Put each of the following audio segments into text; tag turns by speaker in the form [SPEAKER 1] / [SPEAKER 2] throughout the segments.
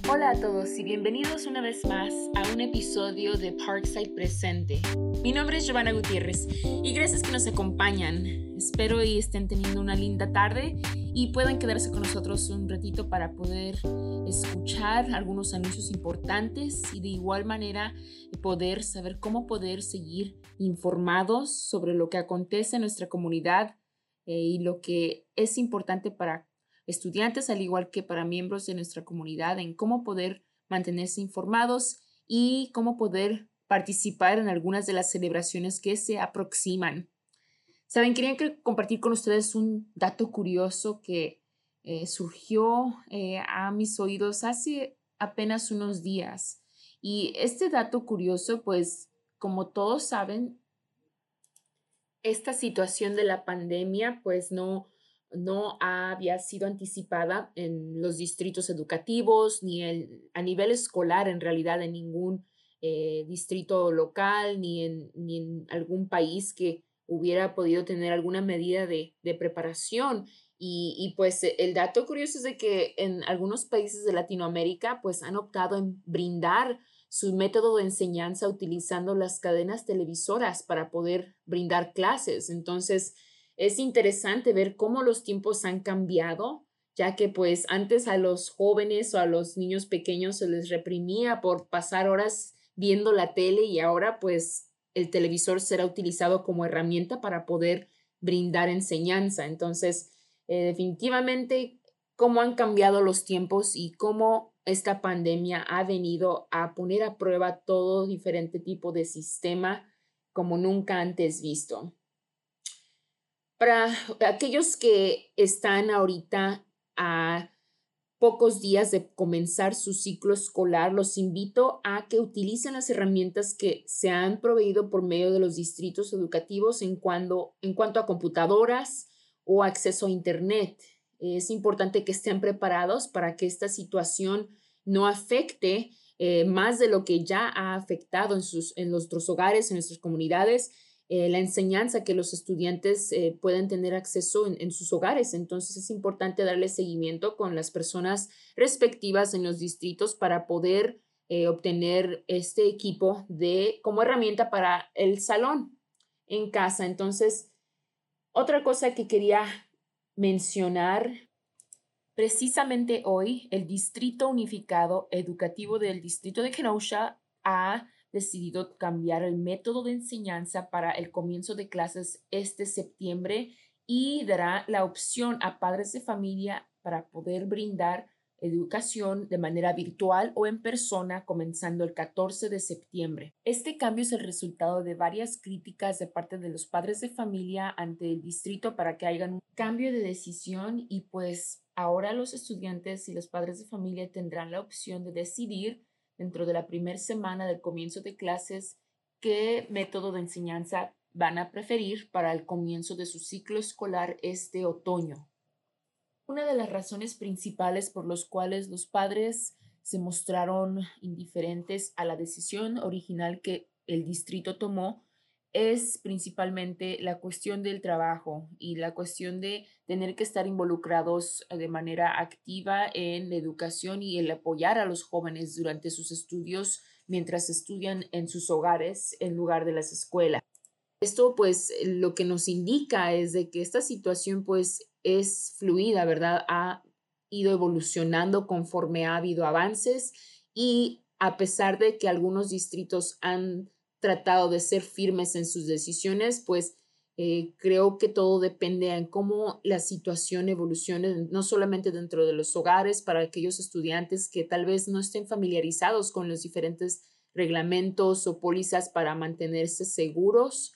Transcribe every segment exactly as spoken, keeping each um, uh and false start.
[SPEAKER 1] Hola a todos y bienvenidos una vez más a un episodio de Parkside Presente. Mi nombre es Giovanna Gutiérrez y gracias que nos acompañan. Espero y estén teniendo una linda tarde y puedan quedarse con nosotros un ratito para poder escuchar algunos anuncios importantes y de igual manera poder saber cómo poder seguir informados sobre lo que acontece en nuestra comunidad eh, y lo que es importante para estudiantes, al igual que para miembros de nuestra comunidad, en cómo poder mantenerse informados y cómo poder participar en algunas de las celebraciones que se aproximan. Saben, quería que compartir con ustedes un dato curioso que eh, surgió eh, a mis oídos hace apenas unos días. Y este dato curioso, pues, como todos saben, esta situación de la pandemia, pues, no no había sido anticipada en los distritos educativos ni el, a nivel escolar, en realidad, en ningún eh, distrito local ni en, ni en algún país que hubiera podido tener alguna medida de, de preparación. Y, y pues el dato curioso es de que en algunos países de Latinoamérica pues han optado en brindar su método de enseñanza utilizando las cadenas televisoras para poder brindar clases. Entonces, es interesante ver cómo los tiempos han cambiado, ya que pues antes a los jóvenes o a los niños pequeños se les reprimía por pasar horas viendo la tele y ahora pues el televisor será utilizado como herramienta para poder brindar enseñanza. Entonces, eh, definitivamente, cómo han cambiado los tiempos y cómo esta pandemia ha venido a poner a prueba todo diferente tipo de sistema como nunca antes visto. Para aquellos que están ahorita a pocos días de comenzar su ciclo escolar, los invito a que utilicen las herramientas que se han proveído por medio de los distritos educativos en, cuando, en cuanto a computadoras o acceso a Internet. Es importante que estén preparados para que esta situación no afecte eh, más de lo que ya ha afectado en, sus, en nuestros hogares, en nuestras comunidades, eh, la enseñanza que los estudiantes eh, pueden tener acceso en, en sus hogares. Entonces es importante darle seguimiento con las personas respectivas en los distritos para poder eh, obtener este equipo de, como herramienta para el salón en casa. Entonces, otra cosa que quería mencionar, precisamente hoy el Distrito Unificado Educativo del Distrito de Kenosha ha decidido cambiar el método de enseñanza para el comienzo de clases este septiembre y dará la opción a padres de familia para poder brindar educación de manera virtual o en persona comenzando el catorce de septiembre. Este cambio es el resultado de varias críticas de parte de los padres de familia ante el distrito para que haya un cambio de decisión y pues ahora los estudiantes y los padres de familia tendrán la opción de decidir dentro de la primera semana del comienzo de clases qué método de enseñanza van a preferir para el comienzo de su ciclo escolar este otoño. Una de las razones principales por las cuales los padres se mostraron indiferentes a la decisión original que el distrito tomó es principalmente la cuestión del trabajo y la cuestión de tener que estar involucrados de manera activa en la educación y el apoyar a los jóvenes durante sus estudios mientras estudian en sus hogares en lugar de las escuelas. Esto pues lo que nos indica es de que esta situación pues es fluida, ¿verdad? Ha ido evolucionando conforme ha habido avances y a pesar de que algunos distritos han tratado de ser firmes en sus decisiones, pues eh, creo que todo depende en cómo la situación evolucione, no solamente dentro de los hogares, para aquellos estudiantes que tal vez no estén familiarizados con los diferentes reglamentos o pólizas para mantenerse seguros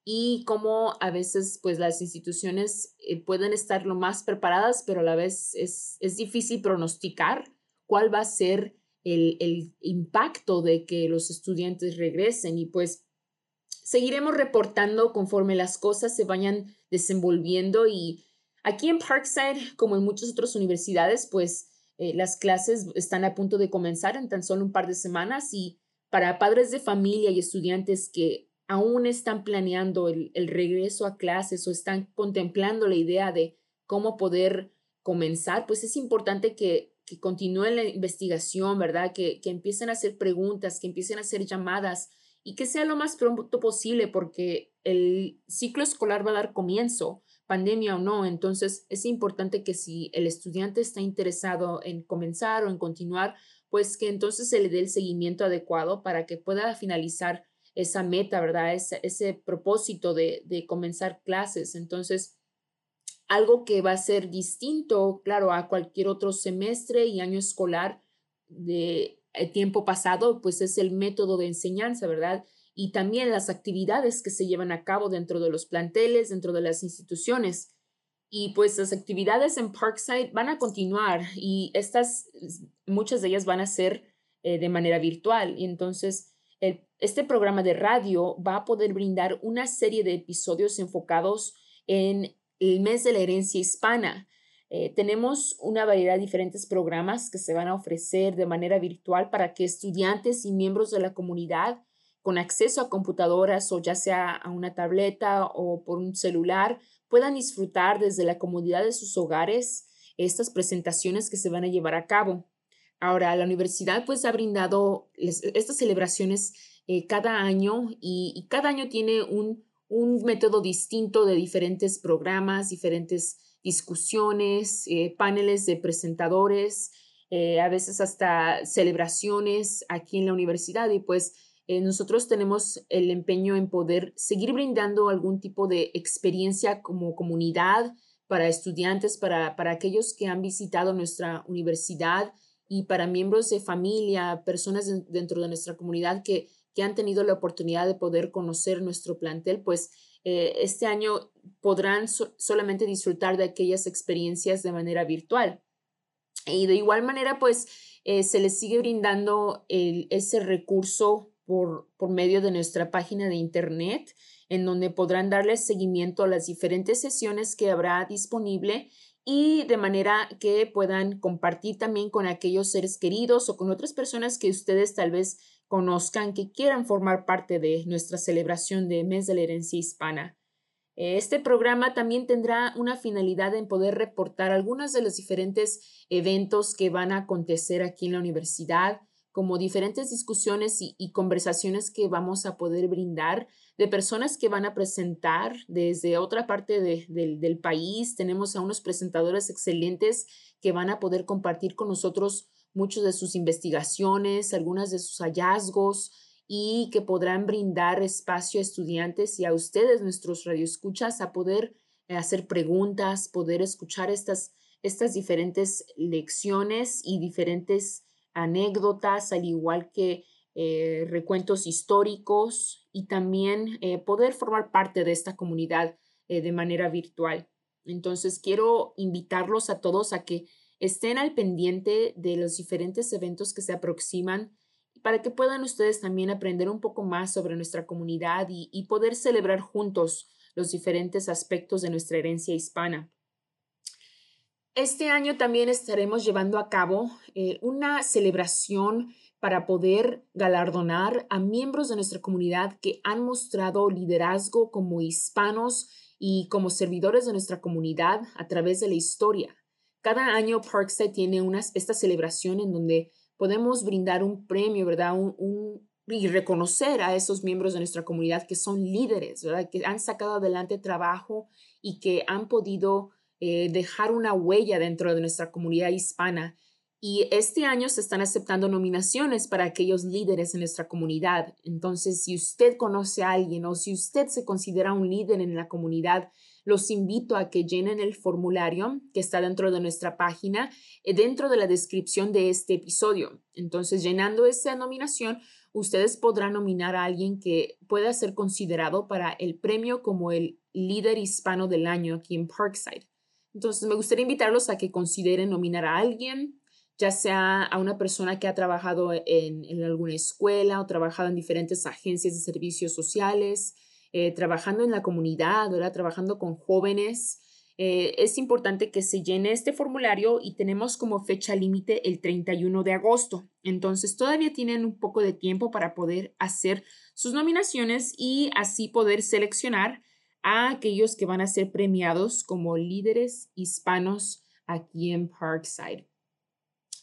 [SPEAKER 1] y cómo a veces pues las instituciones eh, pueden estar lo más preparadas, pero a la vez es, es difícil pronosticar cuál va a ser el, el impacto de que los estudiantes regresen y pues seguiremos reportando conforme las cosas se vayan desenvolviendo y aquí en Parkside, como en muchas otras universidades, pues eh, las clases están a punto de comenzar en tan solo un par de semanas y para padres de familia y estudiantes que aún están planeando el, el regreso a clases o están contemplando la idea de cómo poder comenzar, pues es importante que, que continúen la investigación, ¿verdad? Que, que empiecen a hacer preguntas, que empiecen a hacer llamadas y que sea lo más pronto posible porque el ciclo escolar va a dar comienzo, pandemia o no. Entonces es importante que si el estudiante está interesado en comenzar o en continuar, pues que entonces se le dé el seguimiento adecuado para que pueda finalizar esa meta, ¿verdad? Ese, ese propósito de, de comenzar clases. Entonces, algo que va a ser distinto, claro, a cualquier otro semestre y año escolar de eh, tiempo pasado, pues es el método de enseñanza, ¿verdad? Y también las actividades que se llevan a cabo dentro de los planteles, dentro de las instituciones. Y pues las actividades en Parkside van a continuar y estas, muchas de ellas van a ser eh, de manera virtual. Y entonces, el, este programa de radio va a poder brindar una serie de episodios enfocados en el mes de la herencia hispana. Eh, tenemos una variedad de diferentes programas que se van a ofrecer de manera virtual para que estudiantes y miembros de la comunidad con acceso a computadoras o ya sea a una tableta o por un celular puedan disfrutar desde la comodidad de sus hogares estas presentaciones que se van a llevar a cabo. Ahora, la universidad pues ha brindado les, estas celebraciones eh, cada año y, y cada año tiene un un método distinto de diferentes programas, diferentes discusiones, eh, paneles de presentadores, eh, a veces hasta celebraciones aquí en la universidad y pues eh, nosotros tenemos el empeño en poder seguir brindando algún tipo de experiencia como comunidad para estudiantes, para, para aquellos que han visitado nuestra universidad y para miembros de familia, personas de, dentro de nuestra comunidad que que han tenido la oportunidad de poder conocer nuestro plantel, pues eh, este año podrán so solamente disfrutar de aquellas experiencias de manera virtual. Y de igual manera, pues eh, se les sigue brindando el, ese recurso por, por medio de nuestra página de internet, en donde podrán darles seguimiento a las diferentes sesiones que habrá disponible y de manera que puedan compartir también con aquellos seres queridos o con otras personas que ustedes tal vez conozcan que quieran formar parte de nuestra celebración de Mes de la Herencia Hispana. Este programa también tendrá una finalidad en poder reportar algunos de los diferentes eventos que van a acontecer aquí en la universidad, como diferentes discusiones y, y conversaciones que vamos a poder brindar de personas que van a presentar desde otra parte de, de, del país. Tenemos a unos presentadores excelentes que van a poder compartir con nosotros muchas de sus investigaciones, algunas de sus hallazgos y que podrán brindar espacio a estudiantes y a ustedes, nuestros radioescuchas, a poder hacer preguntas, poder escuchar estas, estas diferentes lecciones y diferentes anécdotas, al igual que eh, recuentos históricos y también eh, poder formar parte de esta comunidad eh, de manera virtual. Entonces, quiero invitarlos a todos a que estén al pendiente de los diferentes eventos que se aproximan para que puedan ustedes también aprender un poco más sobre nuestra comunidad y, y poder celebrar juntos los diferentes aspectos de nuestra herencia hispana. Este año también estaremos llevando a cabo eh, una celebración para poder galardonar a miembros de nuestra comunidad que han mostrado liderazgo como hispanos y como servidores de nuestra comunidad a través de la historia. Cada año Parkside tiene una, esta celebración en donde podemos brindar un premio, ¿verdad? Un, un, y reconocer a esos miembros de nuestra comunidad que son líderes, ¿verdad? Que han sacado adelante trabajo y que han podido eh, dejar una huella dentro de nuestra comunidad hispana. Y este año se están aceptando nominaciones para aquellos líderes en nuestra comunidad. Entonces, si usted conoce a alguien o si usted se considera un líder en la comunidad, los invito a que llenen el formulario que está dentro de nuestra página, eh, dentro de la descripción de este episodio. Entonces, llenando esa nominación, ustedes podrán nominar a alguien que pueda ser considerado para el premio como el líder hispano del año aquí en Parkside. Entonces, me gustaría invitarlos a que consideren nominar a alguien, ya sea a una persona que ha trabajado en, en alguna escuela o trabajado en diferentes agencias de servicios sociales, eh, trabajando en la comunidad, ¿verdad? Trabajando con jóvenes. Eh, es importante que se llene este formulario y tenemos como fecha límite el treinta y uno de agosto. Entonces, todavía tienen un poco de tiempo para poder hacer sus nominaciones y así poder seleccionar a aquellos que van a ser premiados como líderes hispanos aquí en Parkside.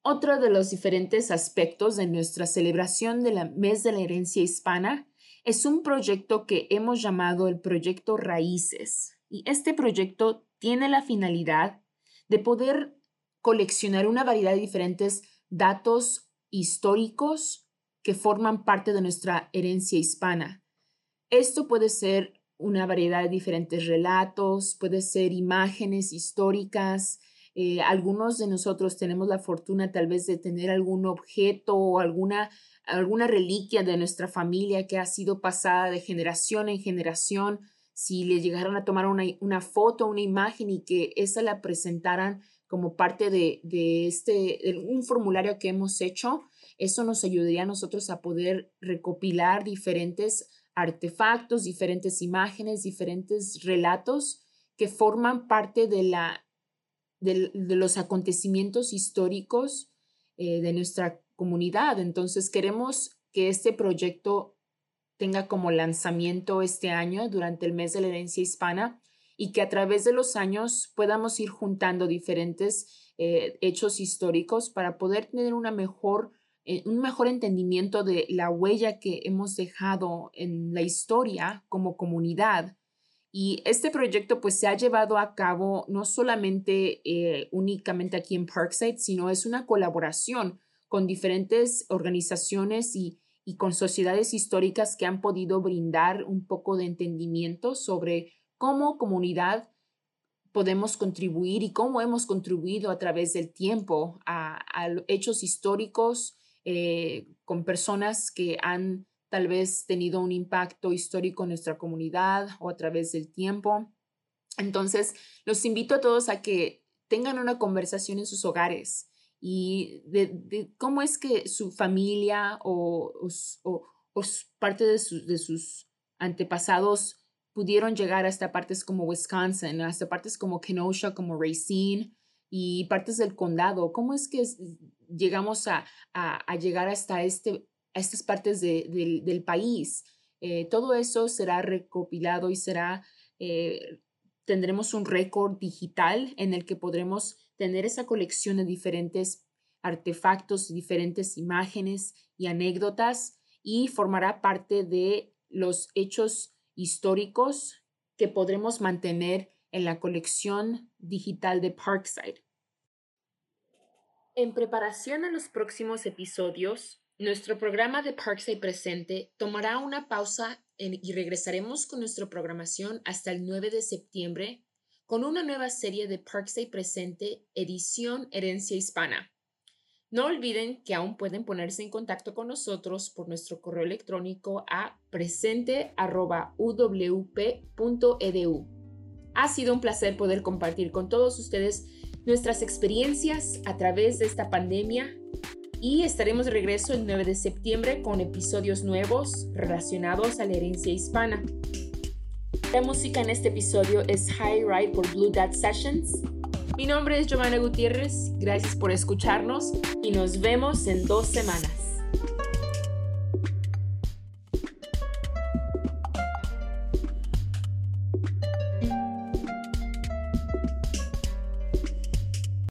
[SPEAKER 1] Otro de los diferentes aspectos de nuestra celebración del mes de la herencia hispana es un proyecto que hemos llamado el Proyecto Raíces. Y este proyecto tiene la finalidad de poder coleccionar una variedad de diferentes datos históricos que forman parte de nuestra herencia hispana. Esto puede ser una variedad de diferentes relatos, puede ser imágenes históricas. Eh, algunos de nosotros tenemos la fortuna tal vez de tener algún objeto o alguna, alguna reliquia de nuestra familia que ha sido pasada de generación en generación. Si le llegaran a tomar una, una foto, una imagen y que esa la presentaran como parte de, de este, de un formulario que hemos hecho, eso nos ayudaría a nosotros a poder recopilar diferentes artefactos, diferentes imágenes, diferentes relatos que forman parte de, la, de, de los acontecimientos históricos eh, de nuestra comunidad. Entonces queremos que este proyecto tenga como lanzamiento este año durante el mes de la herencia hispana y que a través de los años podamos ir juntando diferentes eh, hechos históricos para poder tener una mejor un mejor entendimiento de la huella que hemos dejado en la historia como comunidad. Y este proyecto pues se ha llevado a cabo no solamente eh, únicamente aquí en Parkside, sino es una colaboración con diferentes organizaciones y, y con sociedades históricas que han podido brindar un poco de entendimiento sobre cómo comunidad podemos contribuir y cómo hemos contribuido a través del tiempo a, a hechos históricos Eh, con personas que han tal vez tenido un impacto histórico en nuestra comunidad o a través del tiempo. Entonces, los invito a todos a que tengan una conversación en sus hogares y de, de cómo es que su familia o, o, o, o parte de, su, de sus antepasados pudieron llegar hasta partes como Wisconsin, hasta partes como Kenosha, como Racine y partes del condado. ¿Cómo es que llegamos a, a, a llegar hasta este, a estas partes de, de, del país? Eh, todo eso será recopilado y será, eh, tendremos un récord digital en el que podremos tener esa colección de diferentes artefactos, diferentes imágenes y anécdotas y formará parte de los hechos históricos que podremos mantener en la colección digital de Parkside. En preparación a los próximos episodios, nuestro programa de Parkside Presente tomará una pausa en, y regresaremos con nuestra programación hasta el nueve de septiembre con una nueva serie de Parkside Presente edición Herencia Hispana. No olviden que aún pueden ponerse en contacto con nosotros por nuestro correo electrónico a presente arroba u w p punto e d u. Ha sido un placer poder compartir con todos ustedes nuestras experiencias a través de esta pandemia y estaremos de regreso el nueve de septiembre con episodios nuevos relacionados a la herencia hispana. La música en este episodio es High Ride por Blue Dot Sessions. Mi nombre es Giovanna Gutiérrez, gracias por escucharnos y nos vemos en dos semanas.